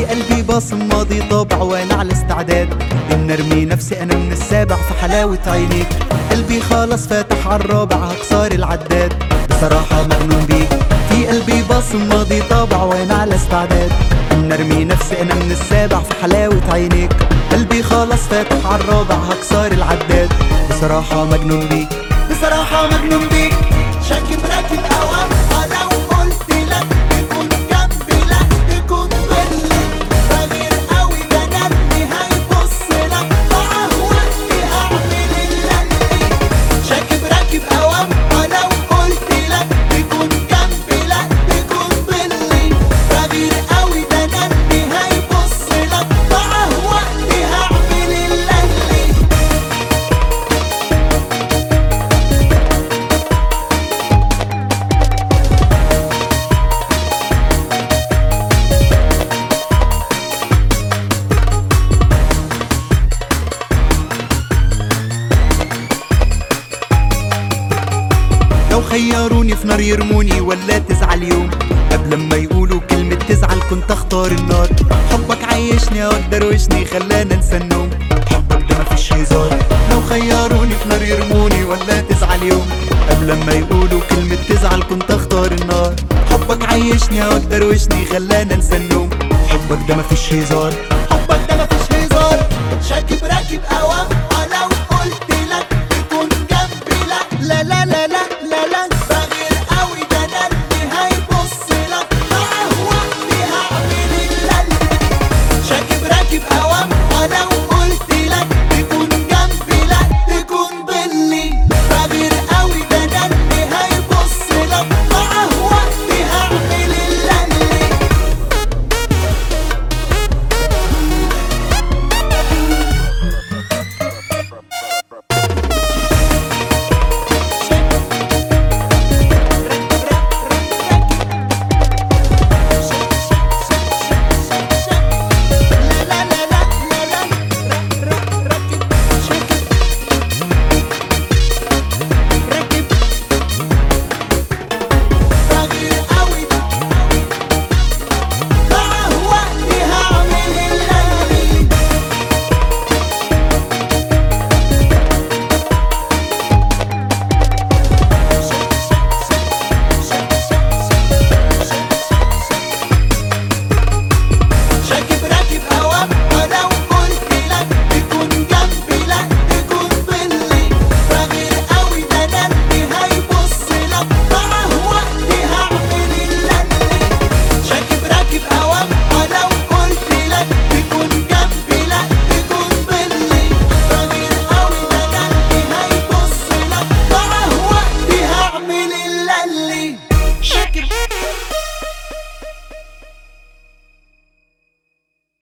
قلبي باصم ماضي طابع وانا على استعداد ان ارمي نفسي انا من السابع في حلاوة عينيك. قلبي خلاص فاتح عالرابع هكسر العداد، بصراحة مجنون بيك. في قلبي باصم ماضي طابع وانا على استعداد ان ارمي نفسي انا من السابع في حلاوة عينيك. قلبي خلاص فاتح عالرابع هكسر العداد، بصراحة مجنون بيك، بصراحة مجنون بيك. شاكب راكب اوام لو قلت لك تكون جنبي لا تكون ضلي، بغير قوي ده جنبي هيبص لك معاه وقتي هعمل اللي. شاكب راكب اوام لو قلت لك تكون جنبي لا تكون ضلي، بغير قوي ده جنبي هيبص لك معاه وقتي هعمل اللي. لو خيروني في نار يرموني ولا تزعل يوم، قبل ما يقولوا كلمة تزعل كنت اختار النار. حبك عيشني اقدر وشني خلانا انسى النوم، حبك ده مفيش هزار. لو خيروني في نار يرموني ولا تزعل يوم، قبل ما يقولوا كلمة تزعل كنت اختار النار. حبك عيشني اقدر وشني خلانا انسى النوم، حبك ده مفيش هزار، حبك ده مفيش هزار. شاكب راكب اوام